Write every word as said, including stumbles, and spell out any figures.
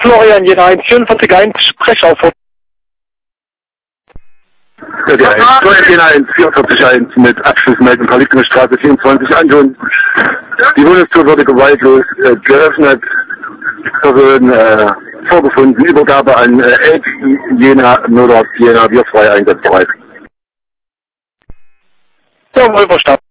Florian Jena eins vierundvierzig eins, Sprechaufforderung. Florian Jena eins vierundvierzig eins mit Abschlussmeldung Karl-Liebknecht-Straße vierundzwanzig Anton. Die Wohnungstür wurde gewaltlos äh, geöffnet. Person äh, vorgefunden. Übergabe an äh, elf Jena, Notarzt Jena, wir frei einsatzbereit. Ja, wohl verstanden.